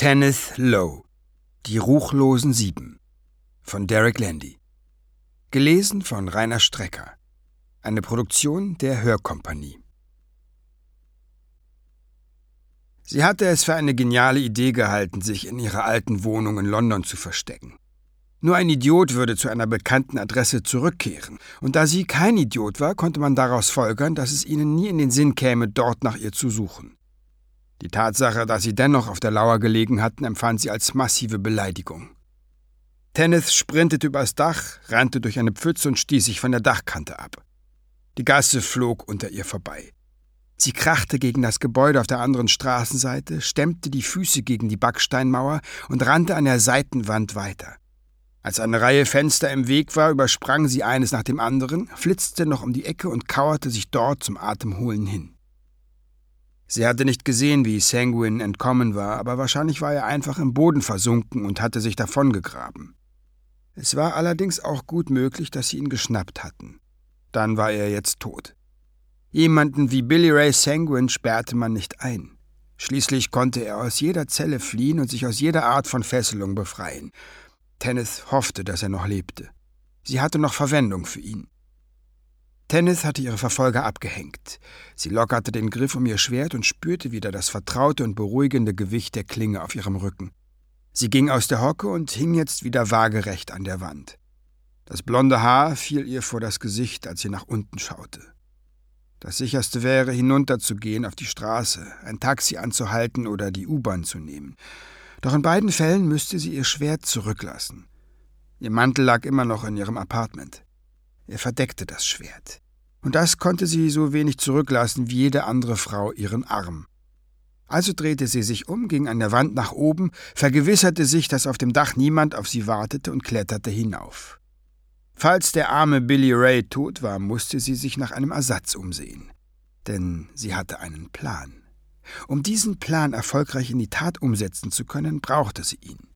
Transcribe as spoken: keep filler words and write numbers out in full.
Tanith Lowe, Die ruchlosen Sieben von Derek Landy. Gelesen von Rainer Strecker. Eine Produktion der Hörkompanie. Sie hatte es für eine geniale Idee gehalten, sich in ihrer alten Wohnung in London zu verstecken. Nur ein Idiot würde zu einer bekannten Adresse zurückkehren, und da sie kein Idiot war, konnte man daraus folgern, dass es ihnen nie in den Sinn käme, dort nach ihr zu suchen. Die Tatsache, dass sie dennoch auf der Lauer gelegen hatten, empfand sie als massive Beleidigung. Tanith sprintete übers Dach, rannte durch eine Pfütze und stieß sich von der Dachkante ab. Die Gasse flog unter ihr vorbei. Sie krachte gegen das Gebäude auf der anderen Straßenseite, stemmte die Füße gegen die Backsteinmauer und rannte an der Seitenwand weiter. Als eine Reihe Fenster im Weg war, übersprang sie eines nach dem anderen, flitzte noch um die Ecke und kauerte sich dort zum Atemholen hin. Sie hatte nicht gesehen, wie Sanguine entkommen war, aber wahrscheinlich war er einfach im Boden versunken und hatte sich davongegraben. Es war allerdings auch gut möglich, dass sie ihn geschnappt hatten. Dann war er jetzt tot. Jemanden wie Billy Ray Sanguine sperrte man nicht ein. Schließlich konnte er aus jeder Zelle fliehen und sich aus jeder Art von Fesselung befreien. Tanith hoffte, dass er noch lebte. Sie hatte noch Verwendung für ihn. Tanith hatte ihre Verfolger abgehängt. Sie lockerte den Griff um ihr Schwert und spürte wieder das vertraute und beruhigende Gewicht der Klinge auf ihrem Rücken. Sie ging aus der Hocke und hing jetzt wieder waagerecht an der Wand. Das blonde Haar fiel ihr vor das Gesicht, als sie nach unten schaute. Das Sicherste wäre, hinunterzugehen auf die Straße, ein Taxi anzuhalten oder die U-Bahn zu nehmen. Doch in beiden Fällen müsste sie ihr Schwert zurücklassen. Ihr Mantel lag immer noch in ihrem Apartment. Er verdeckte das Schwert. Und das konnte sie so wenig zurücklassen wie jede andere Frau ihren Arm. Also drehte sie sich um, ging an der Wand nach oben, vergewisserte sich, dass auf dem Dach niemand auf sie wartete und kletterte hinauf. Falls der arme Billy Ray tot war, musste sie sich nach einem Ersatz umsehen. Denn sie hatte einen Plan. Um diesen Plan erfolgreich in die Tat umsetzen zu können, brauchte sie ihn.